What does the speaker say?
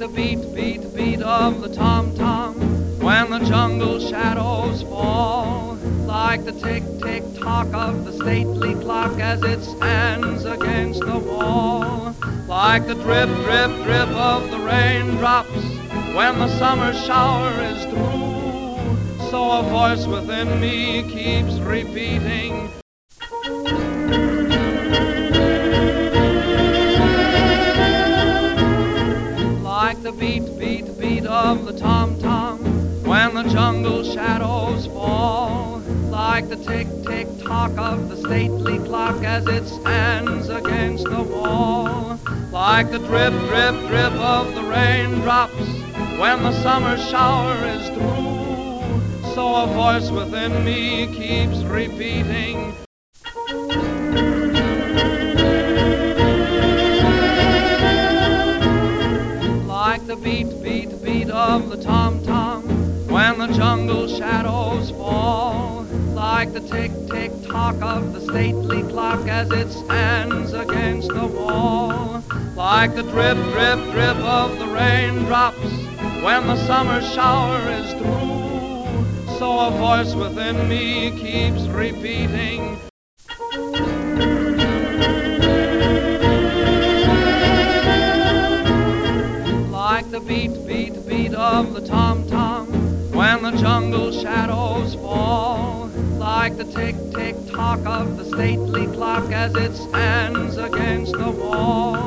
the beat of the tom-tom when the jungle shadows fall, like the tick-tick-tock of the stately clock as it stands against the wall, like the drip-drip-drip of the raindrops when the summer shower is through. So a voice within me keeps repeating, like the beat of the tom-tom when the jungle shadows fall, like the tick-tick-tock of the stately clock as it stands against the wall, like the drip-drip-drip of the raindrops when the summer shower is through. So a voice within me keeps repeating, like the beat of the tom-tom when the jungle shadows fall, like the tick-tick-tock of the stately clock as it stands against the wall, like the drip-drip-drip of the raindrops when the summer shower is through. So a voice within me keeps repeating, like the beat of the tom-tom when the jungle shadows fall, like the tick-tick-tock of the stately clock as it stands against the wall.